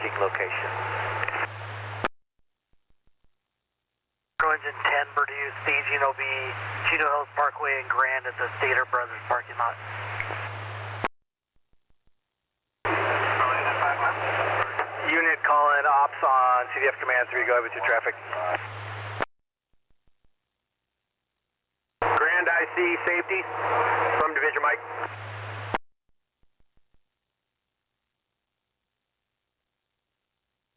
seek location. Engine 10, Purdue, staging will be Chino Hills Parkway and Grand at the Stater Brothers parking lot. Unit calling ops on CDF Command 3, go ahead with your traffic. Grand IC safety from Division Mike.